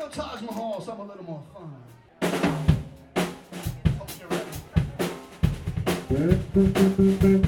little Taj Mahal, something a little more fun. Hope you're ready.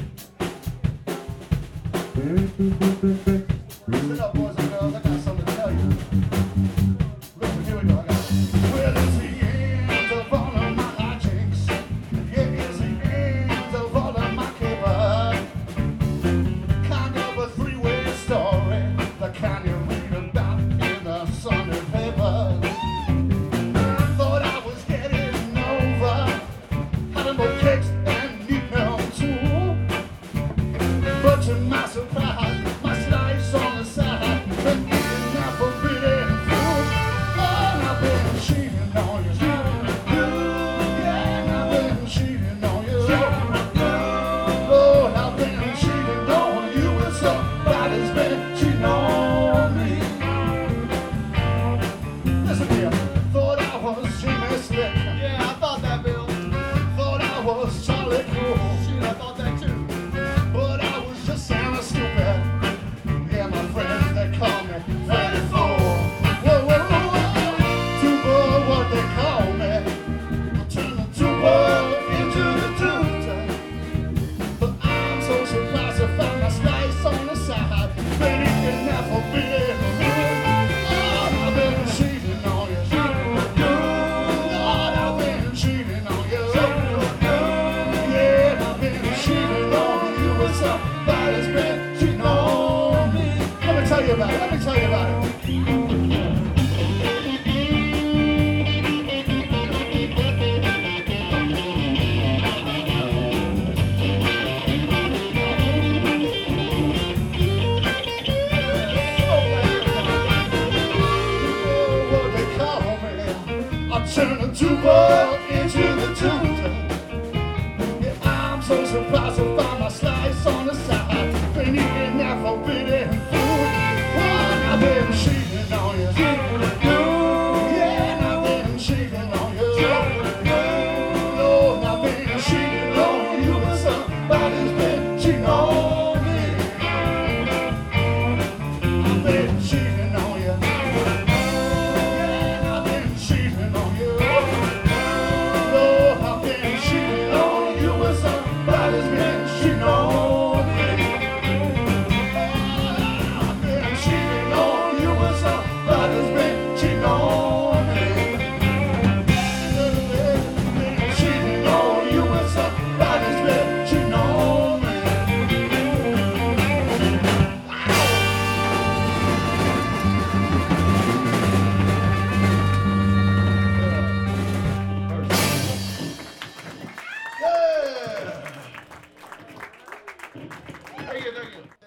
Listen up, boys and girls, I got something to tell you. Listen, here we go, I got it. Well, it's the end of all of my hijinks. Yeah, it's the end of all of my caper. Kind of a three-way story, the kind you read about in the Sunday papers. I thought I was getting over having more cakes and meatmeal too. But to my surprise, my slice on the side been eating that forbidden fruit. Oh, I've been cheating on you. Yeah, I've been cheating on you. Lord, I've been cheating on you, and somebody's been cheating on me. Listen here, thought I was Jimmy Slick. Yeah, I thought that, Bill. Thought I was Charlie Cool. Shoot, I thought that too. But I was just sounding stupid. Yeah, my friends, they call me Freddy Fool. Whoa, whoa, whoa. Tuba, what they call me. I turn the tuba into the tutor. But I'm so surprised to find my slice on the side. Been eating that forbidden fruit. Oh, I've been cheating on you. Lord, I've been cheating on you. Yeah, I've been cheating on you, and somebody's been cheating on me. Let me tell you about it. Let me tell you about it. What they call me, I turn the tuba into the tutor. Yeah, I'm so surprised to find my slice on the side. Been eating that forbidden food. Oh, I've been cheating on you. Yeah, I've been cheating on you. Lord, I've been cheating on you, and somebody's been cheating on me. I've been cheating on you. Yeah, I've been cheating on you. Lord, I've been cheating on you, and somebody's been cheating on me. I've been cheating on you, and somebody's been cheating on me. Been cheating on you, and somebody's been cheating on me. Yeah. Thank you, thank you.